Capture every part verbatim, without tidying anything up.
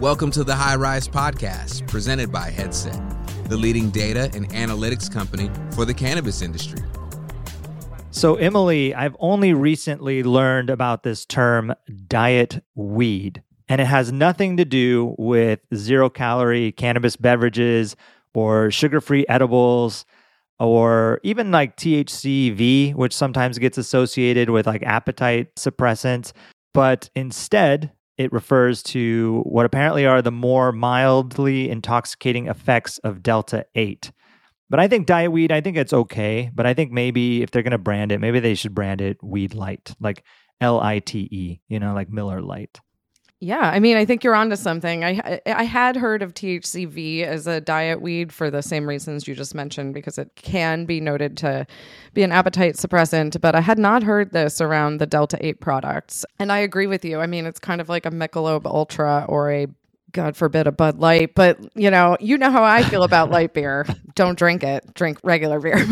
Welcome to the High Rise Podcast, presented by Headset, the leading data and analytics company for the cannabis industry. So, Emily, I've only recently learned about this term diet weed, and it has nothing to do with zero-calorie cannabis beverages or sugar-free edibles or even like T H C V, which sometimes gets associated with like appetite suppressants. But instead, it refers to what apparently are the more mildly intoxicating effects of Delta eight. But I think diet weed, I think it's okay. But I think maybe if they're going to brand it, maybe they should brand it Weed Light, like L I T E, you know, like Miller Lite. Yeah, I mean, I think you're onto something. I I had heard of T H C V as a diet weed for the same reasons you just mentioned, because it can be noted to be an appetite suppressant, but I had not heard this around the Delta eight products. And I agree with you. I mean, it's kind of like a Michelob Ultra or a, God forbid, a Bud Light, but you know, you know how I feel about light beer. Don't drink it. Drink regular beer.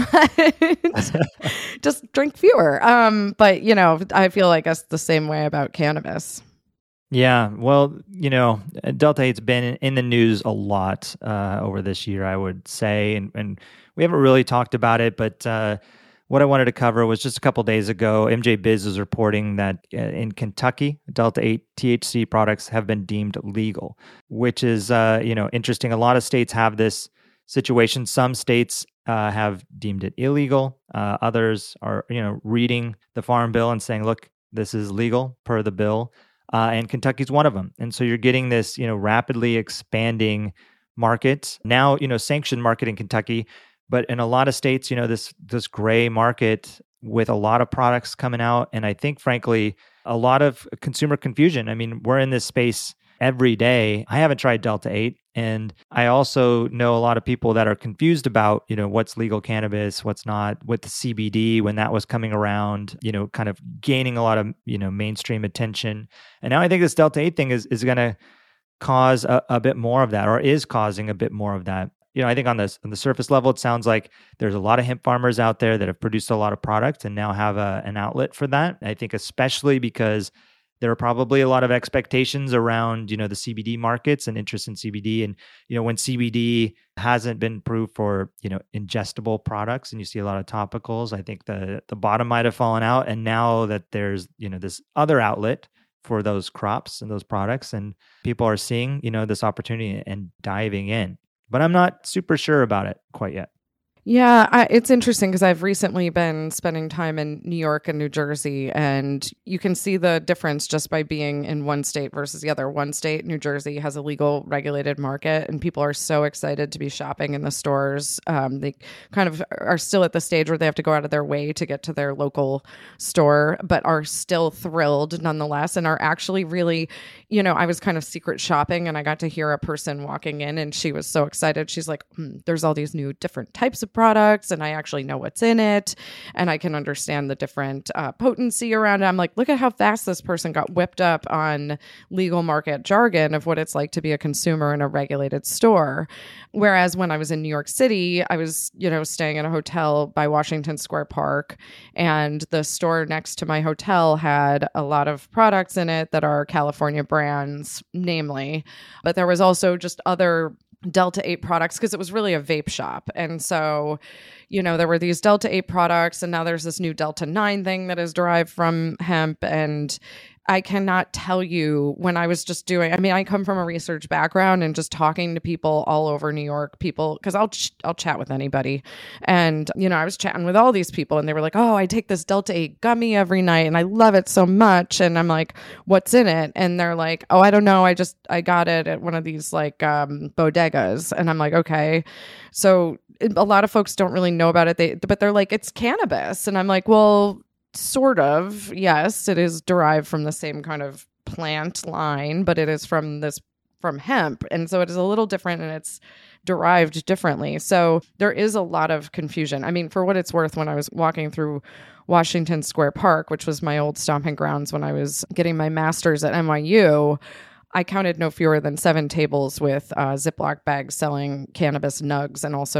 Just drink fewer. Um, but you know, I feel like it's the same way about cannabis. Yeah, well, you know, Delta eight's been in the news a lot uh, over this year, I would say, and, and we haven't really talked about it, but uh, what I wanted to cover was just a couple days ago, M J Biz is reporting that uh, in Kentucky, Delta eight T H C products have been deemed legal, which is, uh, you know, interesting. A lot of states have this situation. Some states uh, have deemed it illegal. Uh, others are, you know, reading the Farm Bill and saying, look, this is legal per the bill. Uh, and Kentucky's one of them. And so you're getting this, you know, rapidly expanding market. Now, you know, sanctioned market in Kentucky, but in a lot of states, you know, this this gray market with a lot of products coming out. And I think, frankly, a lot of consumer confusion. I mean, we're in this space every day. I haven't tried Delta eight. And I also know a lot of people that are confused about, you know, what's legal cannabis, what's not, with the C B D when that was coming around, you know, kind of gaining a lot of, you know, mainstream attention. And now I think this Delta eight thing is is going to cause a, a bit more of that, or is causing a bit more of that. You know, I think on the, on the surface level, it sounds like there's a lot of hemp farmers out there that have produced a lot of product and now have a, an outlet for that. I think especially because there are probably a lot of expectations around, you know, the C B D markets and interest in C B D. And, you know, when C B D hasn't been approved for, you know, ingestible products and you see a lot of topicals, I think the the bottom might have fallen out. And now that there's, you know, this other outlet for those crops and those products, and people are seeing, you know, this opportunity and diving in. But I'm not super sure about it quite yet. Yeah, I, it's interesting because I've recently been spending time in New York and New Jersey, and you can see the difference just by being in one state versus the other. One state, New Jersey, has a legal regulated market, and people are so excited to be shopping in the stores. Um, they kind of are still at the stage where they have to go out of their way to get to their local store, but are still thrilled nonetheless, and are actually really, you know, I was kind of secret shopping, and I got to hear a person walking in, and she was so excited. She's like, hmm, there's all these new different types of products, and I actually know what's in it, and I can understand the different uh, potency around it. I'm like, look at how fast this person got whipped up on legal market jargon of what it's like to be a consumer in a regulated store. Whereas when I was in New York City, I was, you know, staying in a hotel by Washington Square Park, and the store next to my hotel had a lot of products in it that are California brands, namely, but there was also just other Delta eight products because it was really a vape shop. And so, you know, there were these Delta eight products, and now there's this new Delta nine thing that is derived from hemp. And I cannot tell you, when I was just doing, I mean, I come from a research background, and just talking to people all over New York, people, because I'll, ch- I'll chat with anybody. And, you know, I was chatting with all these people, and they were like, oh, I take this Delta eight gummy every night, and I love it so much. And I'm like, what's in it? And they're like, oh, I don't know. I just, I got it at one of these like um, bodegas. And I'm like, okay. So a lot of folks don't really know about it, they, but they're like, it's cannabis. And I'm like, well, sort of, yes, it is derived from the same kind of plant line, but it is from this from hemp, and so it is a little different, and it's derived differently. So there is a lot of confusion. I mean, for what it's worth, when I was walking through Washington Square Park, which was my old stomping grounds when I was getting my master's at N Y U, I counted no fewer than seven tables with uh, Ziploc bags selling cannabis nugs, and also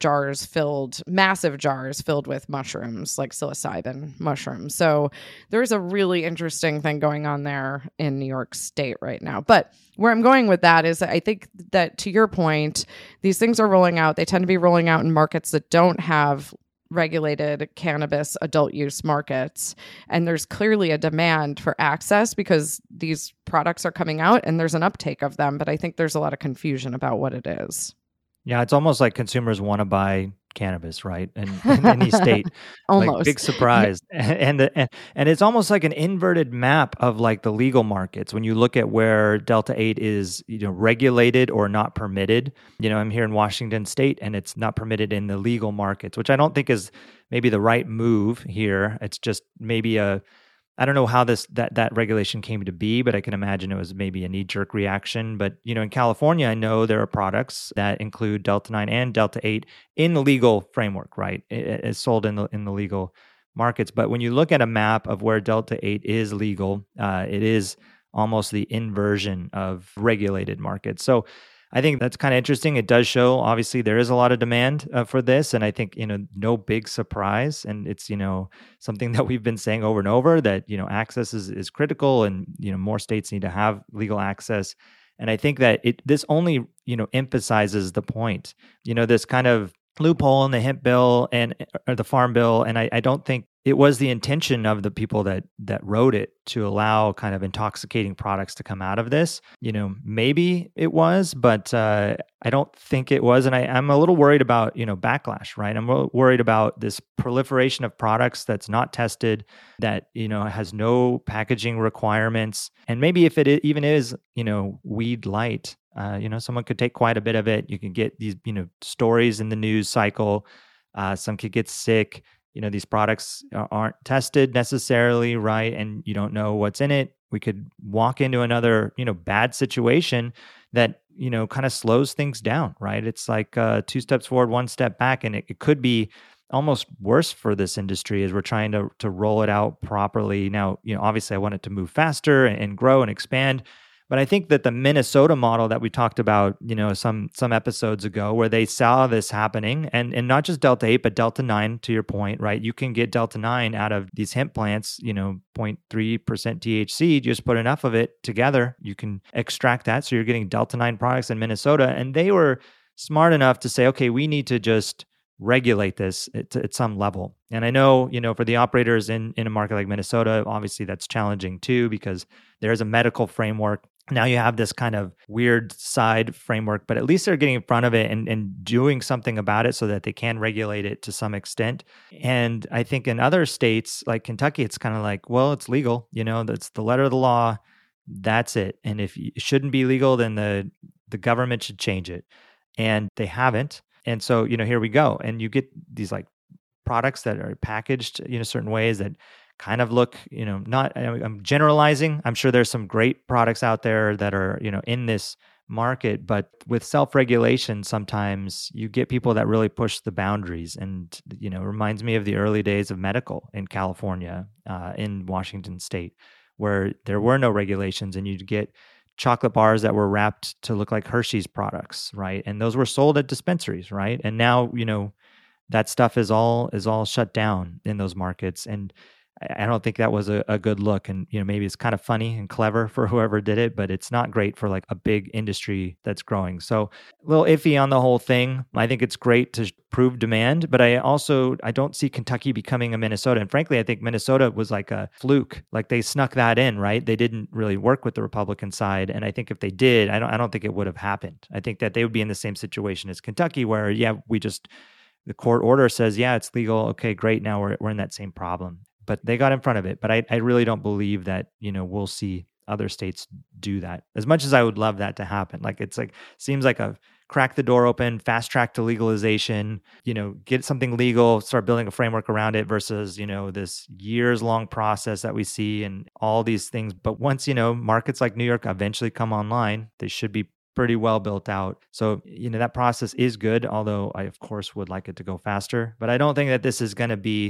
jars filled, massive jars filled with mushrooms, like psilocybin mushrooms. So there's a really interesting thing going on there in New York State right now. But where I'm going with that is I think that, to your point, these things are rolling out. They tend to be rolling out in markets that don't have regulated cannabis adult use markets. And there's clearly a demand for access because these products are coming out and there's an uptake of them. But I think there's a lot of confusion about what it is. Yeah, it's almost like consumers want to buy cannabis, right? And in any state, almost like big surprise. and, the, and and it's almost like an inverted map of like the legal markets. When you look at where Delta eight is, you know, regulated or not permitted. You know, I'm here in Washington State, and it's not permitted in the legal markets, which I don't think is maybe the right move here. It's just maybe a I don't know how this that that regulation came to be, but I can imagine it was maybe a knee-jerk reaction. But you know, in California, I know there are products that include Delta nine and Delta eight in the legal framework, right? It, it's sold in the in the legal markets. But when you look at a map of where Delta eight is legal, uh, it is almost the inversion of regulated markets. So I think that's kind of interesting. It does show, obviously, there is a lot of demand uh, for this. And I think, you know, no big surprise. And it's, you know, something that we've been saying over and over that, you know, access is, is critical and, you know, more states need to have legal access. And I think that it this only, you know, emphasizes the point, you know, this kind of loophole in the hemp bill and or the farm bill. And I, I don't think it was the intention of the people that that wrote it to allow kind of intoxicating products to come out of this. You know, maybe it was, but uh, I don't think it was. And I, I'm a little worried about, you know, backlash, right? I'm worried about this proliferation of products that's not tested, that, you know, has no packaging requirements. And maybe if it even is, you know, weed light, uh, you know, someone could take quite a bit of it. You can get these, you know, stories in the news cycle. Uh, some could get sick. You know, these products aren't tested necessarily, right? And you don't know what's in it. We could walk into another, you know, bad situation that, you know, kind of slows things down, right? It's like uh, two steps forward, one step back. And it, it could be almost worse for this industry as we're trying to to roll it out properly. Now, you know, obviously I want it to move faster and, and grow and expand. But I think that the Minnesota model that we talked about, you know, some some episodes ago, where they saw this happening, and and not just Delta eight, but Delta nine, to your point, right? You can get Delta nine out of these hemp plants, you know, zero point three percent T H C, just put enough of it together, you can extract that. So you're getting Delta nine products in Minnesota. And they were smart enough to say, okay, we need to just regulate this at, at some level. And I know, you know, for the operators in, in a market like Minnesota, obviously that's challenging too, because there's a medical framework. Now you have this kind of weird side framework, but at least they're getting in front of it and, and doing something about it so that they can regulate it to some extent. And I think in other states like Kentucky, it's kind of like, well, it's legal, you know, that's the letter of the law. That's it. And if it shouldn't be legal, then the, the government should change it. And they haven't. And so, you know, here we go. And you get these like products that are packaged, you know, certain ways that kind of look, you know, not, I'm generalizing. I'm sure there's some great products out there that are, you know, in this market, but with self-regulation, sometimes you get people that really push the boundaries. And, you know, it reminds me of the early days of medical in California, uh, in Washington State, where there were no regulations and you'd get chocolate bars that were wrapped to look like Hershey's products, right? And those were sold at dispensaries, right? And now, you know, that stuff is all is all shut down in those markets. And I don't think that was a, a good look. And, you know, maybe it's kind of funny and clever for whoever did it, but it's not great for like a big industry that's growing. So a little iffy on the whole thing. I think it's great to prove demand, but I also, I don't see Kentucky becoming a Minnesota. And frankly, I think Minnesota was like a fluke. Like they snuck that in, right? They didn't really work with the Republican side. And I think if they did, I don't, I don't think it would have happened. I think that they would be in the same situation as Kentucky where, yeah, we just, the court order says, yeah, it's legal. Okay, great. Now we're we're in that same problem. But they got in front of it. But I, I really don't believe that, you know, we'll see other states do that. As much as I would love that to happen. Like it's like, seems like a crack the door open, fast track to legalization, you know, get something legal, start building a framework around it versus, you know, this years long process that we see and all these things. But once, you know, markets like New York eventually come online, they should be pretty well built out. So, you know, that process is good, although I, of course, would like it to go faster. But I don't think that this is going to be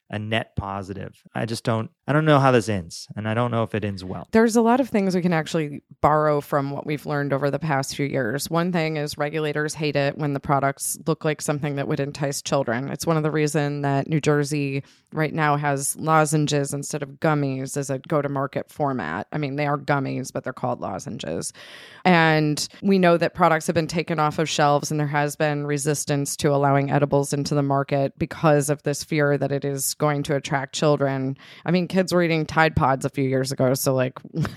a net positive. I just don't, I don't know how this ends, and I don't know if it ends well. There's a lot of things we can actually borrow from what we've learned over the past few years. One thing is regulators hate it when the products look like something that would entice children. It's one of the reasons that New Jersey right now has lozenges instead of gummies as a go-to-market format. I mean, they are gummies, but they're called lozenges. And we know that products have been taken off of shelves, and there has been resistance to allowing edibles into the market because of this fear that it is going to attract children. I mean, kids were eating Tide Pods a few years ago, so like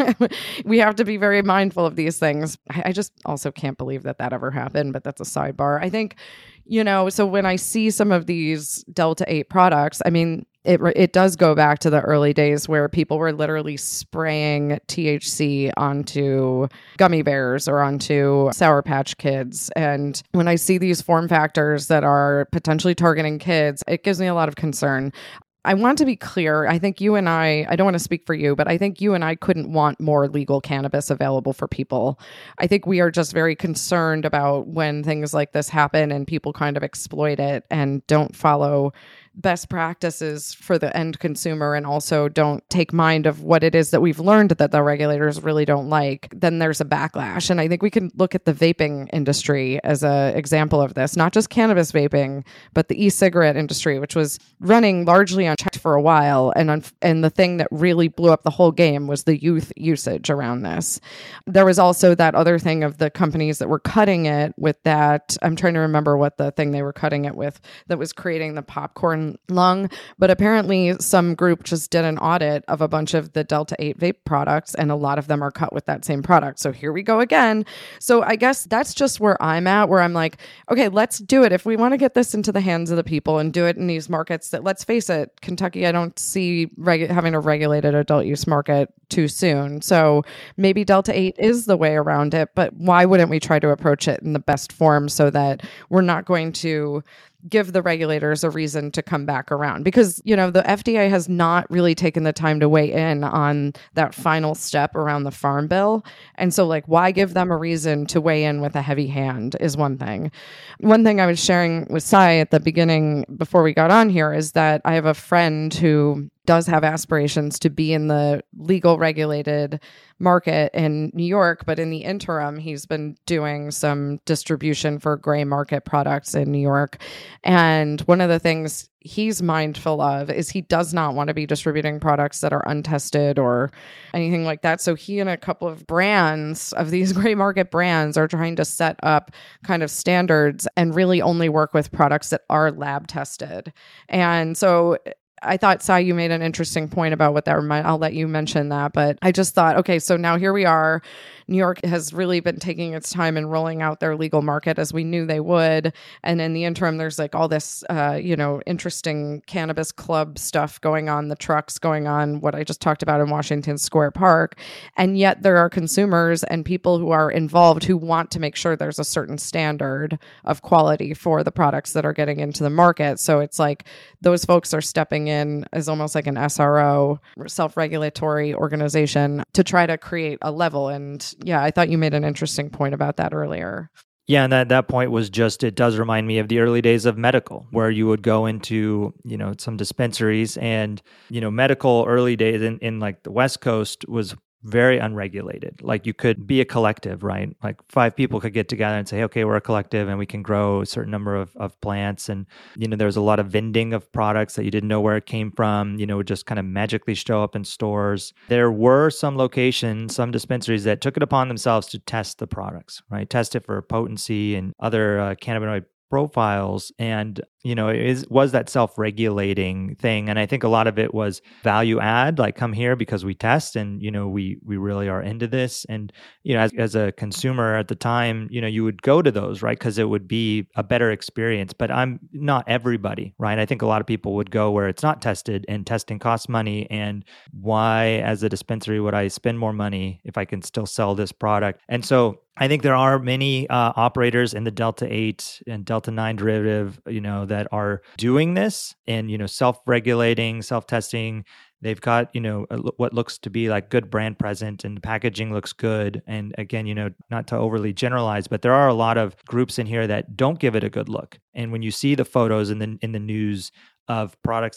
we have to be very mindful of these things. I, I just also can't believe that that ever happened, but that's a sidebar. I think, you know, so when I see some of these Delta eight products, I mean, it it does go back to the early days where people were literally spraying T H C onto gummy bears or onto Sour Patch Kids. And when I see these form factors that are potentially targeting kids, it gives me a lot of concern. I want to be clear. I think you and I, I don't want to speak for you, but I think you and I couldn't want more legal cannabis available for people. I think we are just very concerned about when things like this happen and people kind of exploit it and don't follow best practices for the end consumer and also don't take mind of what it is that we've learned that the regulators really don't like, then there's a backlash. And I think we can look at the vaping industry as an example of this, not just cannabis vaping, but the e-cigarette industry, which was running largely unchecked for a while. And, un- and the thing that really blew up the whole game was the youth usage around this. There was also that other thing of the companies that were cutting it with that, I'm trying to remember what the thing they were cutting it with that was creating the popcorn lung, but apparently some group just did an audit of a bunch of the Delta eight vape products, and a lot of them are cut with that same product. So here we go again. So I guess that's just where I'm at, where I'm like, okay, let's do it. If we want to get this into the hands of the people and do it in these markets that, let's face it, Kentucky, I don't see regu- having a regulated adult use market too soon. So maybe Delta eight is the way around it, but why wouldn't we try to approach it in the best form so that we're not going to give the regulators a reason to come back around? Because, you know, the F D A has not really taken the time to weigh in on that final step around the Farm Bill. And so, like, why give them a reason to weigh in with a heavy hand is one thing. One thing I was sharing with Sai at the beginning before we got on here is that I have a friend who does have aspirations to be in the legal regulated market in New York, but in the interim, he's been doing some distribution for gray market products in New York. And one of the things he's mindful of is he does not want to be distributing products that are untested or anything like that. So he and a couple of brands of these gray market brands are trying to set up kind of standards and really only work with products that are lab tested. And so I thought, Sai, you made an interesting point about what that reminded. I'll let you mention that. But I just thought, okay, so now here we are. New York has really been taking its time in rolling out their legal market as we knew they would. And in the interim, there's like all this, uh, you know, interesting cannabis club stuff going on, the trucks going on, what I just talked about in Washington Square Park. And yet there are consumers and people who are involved who want to make sure there's a certain standard of quality for the products that are getting into the market. So it's like those folks are stepping in as almost like an S R O, self-regulatory organization, to try to create a level. And yeah, I thought you made an interesting point about that earlier. Yeah, and that, that point was just, it does remind me of the early days of medical, where you would go into, you know, some dispensaries and, you know, medical early days in, in like the West Coast was very unregulated. Like you could be a collective, right? Like five people could get together and say, okay, we're a collective and we can grow a certain number of, of plants. And, you know, there's a lot of vending of products that you didn't know where it came from, you know, would just kind of magically show up in stores. There were some locations, some dispensaries that took it upon themselves to test the products, right? Test it for potency and other uh, cannabinoid profiles. And, you know, it is, was that self-regulating thing. And I think a lot of it was value add, like come here because we test and, you know, we we really are into this. And, you know, as, as a consumer at the time, you know, you would go to those, right? Because it would be a better experience. But I'm not everybody, right? I think a lot of people would go where it's not tested and testing costs money. And why, as a dispensary, would I spend more money if I can still sell this product? And so I think there are many uh, operators in the Delta eight and Delta nine derivative, you know, that are doing this and, you know, self-regulating, self-testing. They've got, you know, what looks to be like good brand presence and the packaging looks good. And again, you know, not to overly generalize, but there are a lot of groups in here that don't give it a good look. And when you see the photos in the in the news of products that are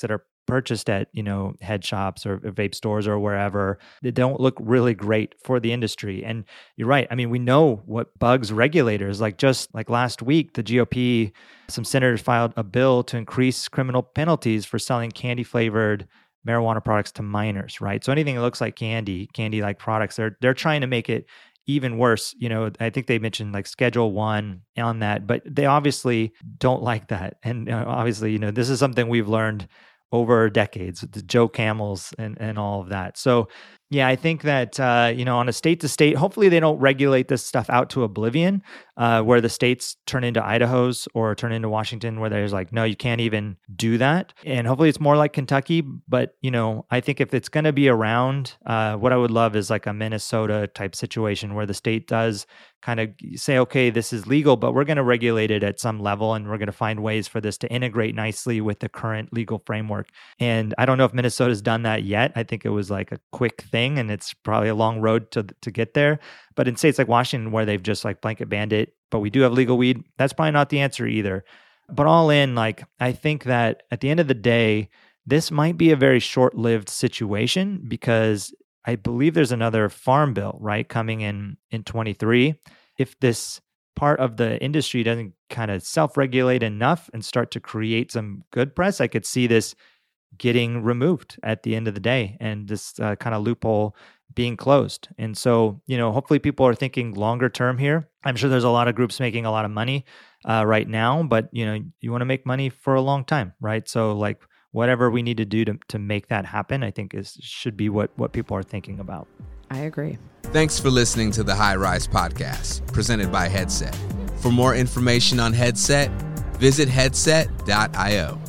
purchased at, you know, head shops or vape stores or wherever, they don't look really great for the industry. And you're right. I mean, we know what bugs regulators. Like just like last week, the G O P, some senators filed a bill to increase criminal penalties for selling candy flavored marijuana products to minors, right? So anything that looks like candy, candy-like products, they're they're trying to make it even worse. You know, I think they mentioned like Schedule One on that, but they obviously don't like that. And uh, obviously, you know, this is something we've learned over decades, the Joe Camels and, and all of that. So yeah, I think that, uh, you know, on a state to state, hopefully they don't regulate this stuff out to oblivion, uh, where the states turn into Idaho's or turn into Washington, where there's like, no, you can't even do that. And hopefully it's more like Kentucky. But, you know, I think if it's going to be around, uh, what I would love is like a Minnesota type situation where the state does kind of say, okay, this is legal, but we're going to regulate it at some level, and we're going to find ways for this to integrate nicely with the current legal framework. And I don't know if Minnesota's done that yet. I think it was like a quick thing, and it's probably a long road to to get there. But in states like Washington, where they've just like blanket banned it, but we do have legal weed, that's probably not the answer either. But all in, like, I think that at the end of the day, this might be a very short-lived situation, because I believe there's another farm bill, right, coming in in twenty-three. If this part of the industry doesn't kind of self-regulate enough and start to create some good press, I could see this getting removed at the end of the day, and this uh, kind of loophole being closed. And so, you know, hopefully people are thinking longer term here. I'm sure there's a lot of groups making a lot of money uh, right now, but, you know, you want to make money for a long time, right? So like whatever we need to do to, to make that happen, I think is should be what, what people are thinking about. I agree. Thanks for listening to the High Rise Podcast, presented by Headset. For more information on Headset, visit headset dot io.